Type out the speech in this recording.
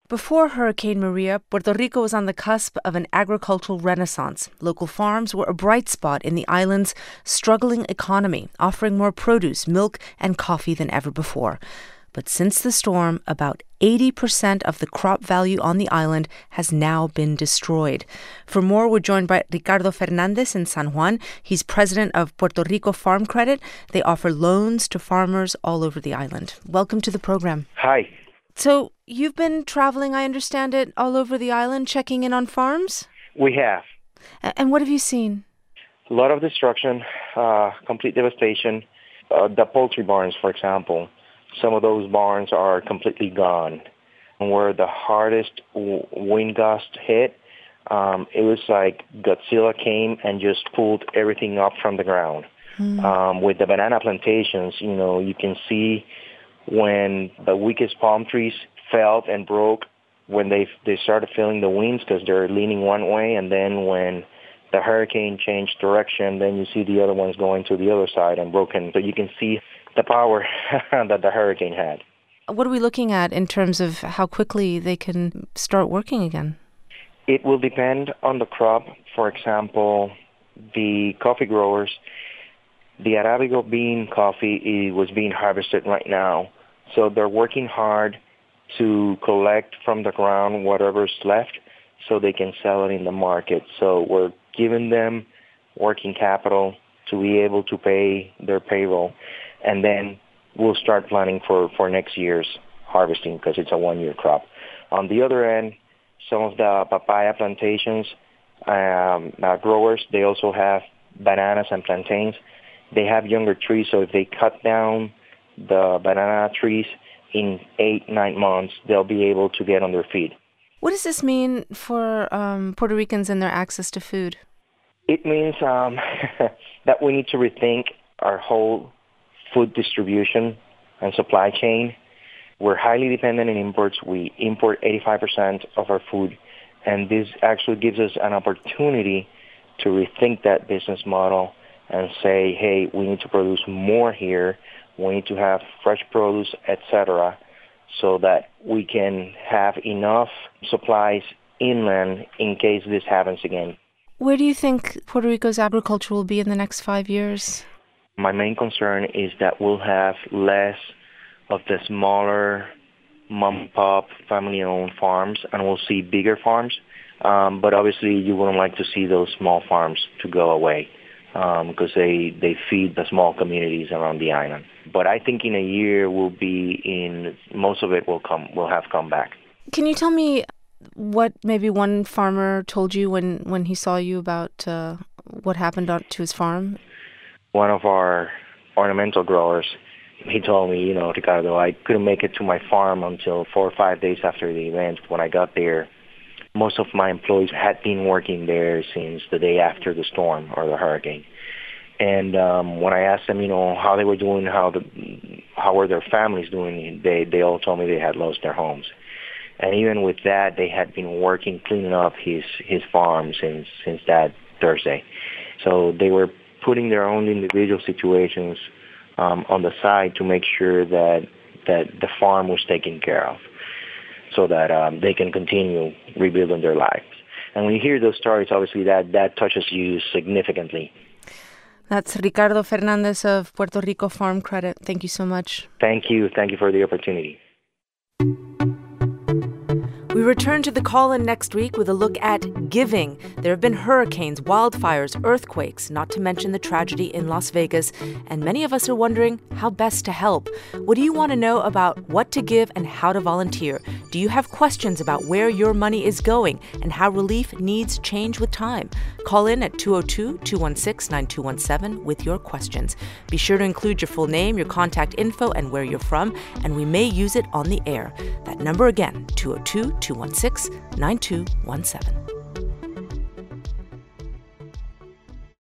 Before Hurricane Maria, Puerto Rico was on the cusp of an agricultural renaissance. Local farms were a bright spot in the island's struggling economy, offering more produce, milk, and coffee than ever before. But since the storm, about 80% of the crop value on the island has now been destroyed. For more, we're joined by Ricardo Fernandez in San Juan. He's president of Puerto Rico Farm Credit. They offer loans to farmers all over the island. Welcome to the program. Hi. So you've been traveling, I understand it, all over the island, checking in on farms? We have. And what have you seen? A lot of destruction, complete devastation. The poultry barns, for example, some of those barns are completely gone. Where the hardest wind gust hit, it was like Godzilla came and just pulled everything up from the ground. With the banana plantations, you can see when the weakest palm trees fell and broke, when they started feeling the winds because they're leaning one way, and then when the hurricane changed direction, then you see the other ones going to the other side and broken. So you can see the power that the hurricane had. What are we looking at in terms of how quickly they can start working again? It will depend on the crop. For example, the coffee growers, the Arabica bean coffee was being harvested right now. So they're working hard to collect from the ground whatever's left so they can sell it in the market. So we're giving them working capital to be able to pay their payroll. And then we'll start planning for next year's harvesting because it's a one-year crop. On the other end, some of the papaya plantations, growers, they also have bananas and plantains. They have younger trees, so if they cut down the banana trees in 8-9 months, they'll be able to get on their feet. What does this mean for Puerto Ricans and their access to food? It means that we need to rethink our whole food distribution and supply chain. We're highly dependent on imports. We import 85% of our food, and this actually gives us an opportunity to rethink that business model and say, hey, we need to produce more here. We need to have fresh produce, etc., so that we can have enough supplies inland in case this happens again. Where do you think Puerto Rico's agriculture will be in the next 5 years? My main concern is that we'll have less of the smaller mom-and-pop family-owned farms, and we'll see bigger farms. But obviously, you wouldn't like to see those small farms to go away because they feed the small communities around the island. But I think in a year most of it will have come back. Can you tell me what maybe one farmer told you when he saw you about what happened to his farm? One of our ornamental growers, he told me, Ricardo, I couldn't make it to my farm until 4 or 5 days after the event. When I got there, most of my employees had been working there since the day after the storm or the hurricane. And when I asked them, how they were doing, how were their families doing, they all told me they had lost their homes. And even with that, they had been working, cleaning up his farm since that Thursday. So they were putting their own individual situations on the side to make sure that the farm was taken care of so that they can continue rebuilding their lives. And when you hear those stories, obviously that touches you significantly. That's Ricardo Fernandez of Puerto Rico Farm Credit. Thank you so much. Thank you. Thank you for the opportunity. We return to the call-in next week with a look at giving. There have been hurricanes, wildfires, earthquakes, not to mention the tragedy in Las Vegas, and many of us are wondering how best to help. What do you want to know about what to give and how to volunteer? Do you have questions about where your money is going and how relief needs change with time? Call in at 202-216-9217 with your questions. Be sure to include your full name, your contact info, and where you're from, and we may use it on the air. That number again, 202-216-9217.